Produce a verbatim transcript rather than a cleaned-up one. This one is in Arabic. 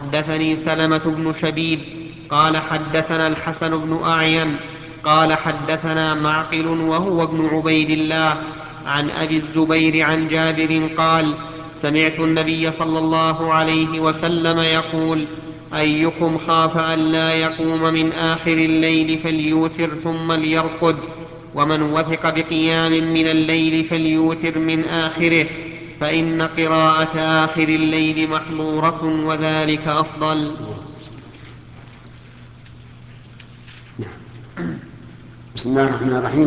حدثني سلمة بن شبيب قال حدثنا الحسن بن أعين قال حدثنا معقل وهو ابن عبيد الله عن أبي الزبير عن جابر قال سمعت النبي صلى الله عليه وسلم يقول أيكم خاف أن لا يقوم من آخر الليل فليوتر ثم ليرقد ومن وثق بقيام من الليل فليوتر من آخره فإن قراءة آخر الليل محظورة وذلك أفضل. بسم الله الرحمن الرحيم.